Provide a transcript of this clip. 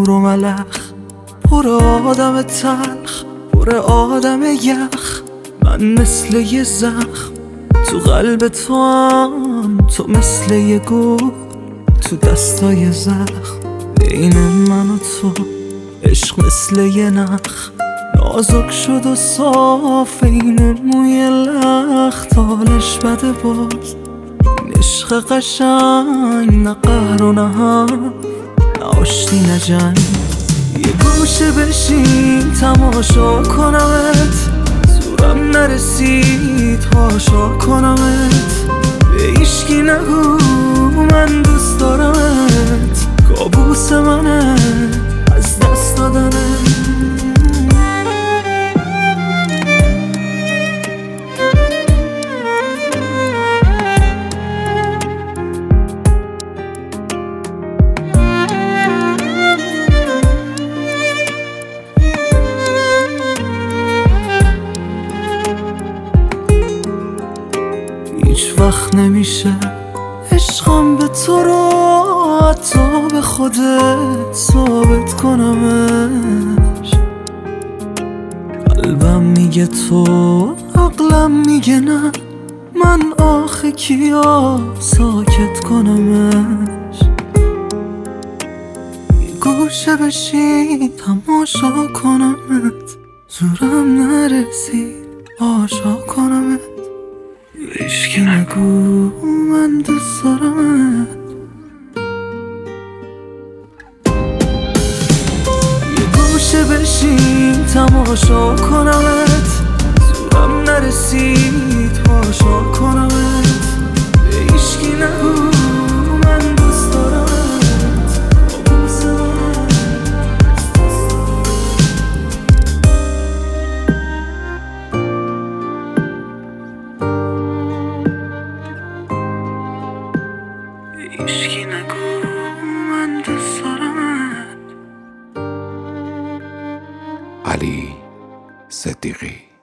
نور و ملخ، پر آدم تلخ، پر آدم یخ. من مثل یه زخم تو قلب تو هم، تو مثل یه گل تو دستای زخم. بین من و تو عشق مثل یه نخ، نازک شد و صاف این موی لخت. حالش بده باز این عشق قشنگ، نه قهر و نه هم، نه آشتی نه جنگ. یه گوشه بشین تماشا کنمت، زورم نرسید هاشا کنمت. به هیچکی نگو من دوست دارمت، کابوس منه از دست دادنت. هیچ وقت نمیشه عشقم به تو رو حتی به خودت ثابت کنمش. قلبم میگه تو، عقلم میگه نه، من آخه کیا ساکت کنمش. یه گوشه بشین تماشا کنمت، زورم نرسید آشا کنمت. هیچکی نگو من دوست دارمت. یه گوشه بشین تماشا کنمت، زورم نرسید هاشا کنمت. به هیچکی نگو من دوست دارمت، کابوس منه. هیچکی نگو من دوست دارمت. علی صدیقی.